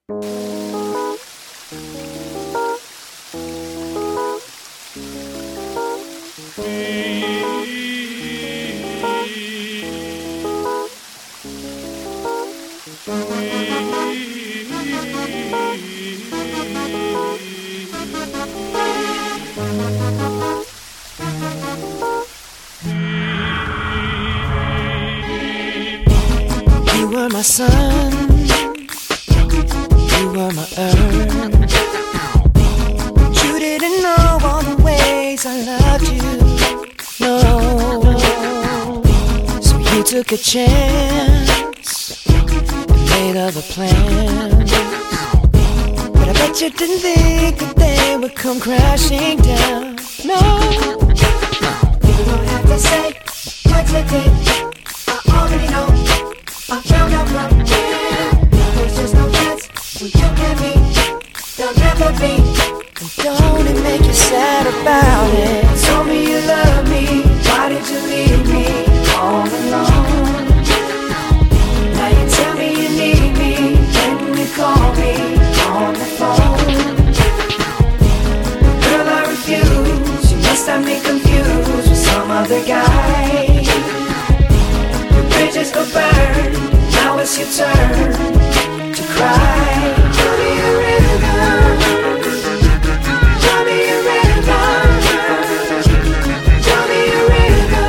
You were my sun, you were my earth. You didn't know all the ways I loved you, no. So you took a chance and made other plans, but I bet you didn't think that they would come crashing down, no. You don't have to say what you did, I already know. I found out from here, there's just no chance when you and me, there'll never be. And don't it make you sad about it? Told me you love me, why did you leave me all alone? Now you tell me you need me, when you call me on the phone. Girl, I refuse, you must have me confused with some other guy. Bridges go burn, now it's your turn to cry. Tell me a river, tell me a river, tell me a river,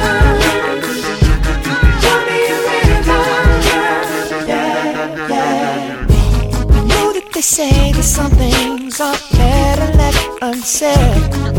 tell me a river, yeah, yeah. I know that they say that some things are better left unsaid,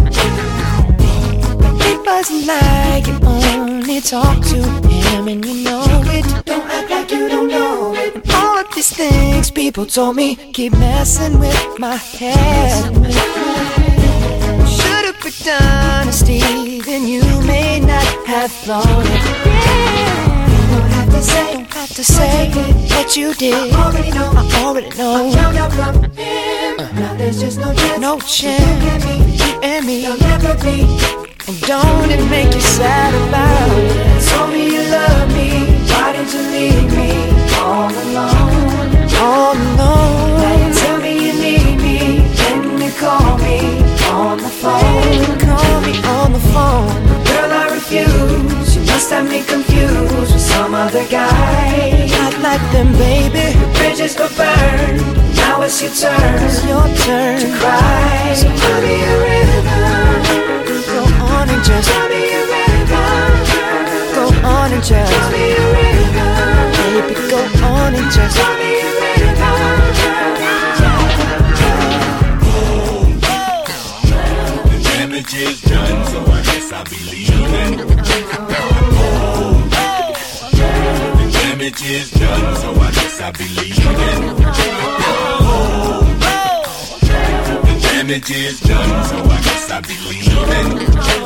but it wasn't like you only talk to him and you know it. Don't act like you don't know it. And all of these things people told me keep messing with my head. Should've picked honesty, then you may not have thought it. Don't have to say what you did. I already know. I found out from him. Now there's just no chance. No chance. You and me, there'll never be. And don't it make you sad about it? Told me you love me, why did you leave me all alone? All alone. Now you tell me you need me, when you call me on the phone. Call me on the phone. Girl, I refuse, you must have me confused with some other guy. Not like them, baby. The bridges go burn, now it's your turn. It's your turn to cry. So tell me a river, go on and just tell me a river, go on and just tell me a river, baby, go on and just tell me a river. The damage is done, so I guess I'll be leaving. The damage is done, so I guess I'll be leaving. The damage is done, so I guess I'll be leaving.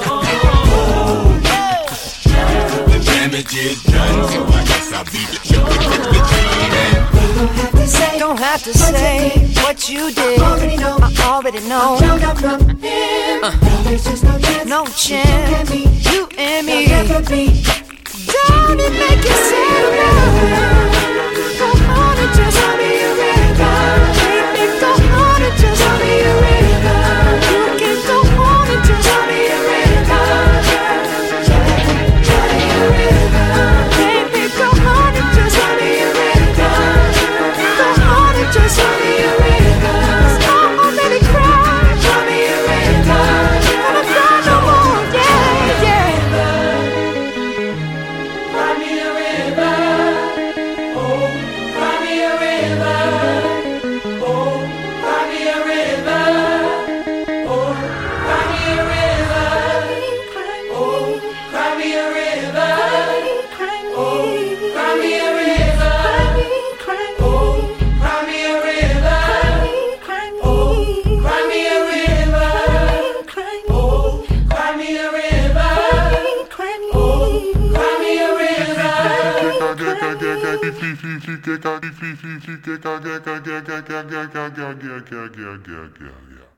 The damage is done, so I guess I'll be leaving. Don't have to say what you did. I already know. There's just no chance. You and me. Don't it make you sad about it? Go on and just tell me a river. Baby, go on and just tell me a river. You can go on and just tell me a river. Tell me a river. Baby, go on and just tell me a river. Go on and just tell me a river. I already cried. Tell me a river. Gonna cry no more, yeah, yeah. Cry me a river, oh, cry me a river, oh, cry me a river, oh, cry me a river, oh, cry me a river, oh, cry me a river, oh, cry me a river, oh, cry me a river, oh, cry me a river, oh, cry me a river. Yeah.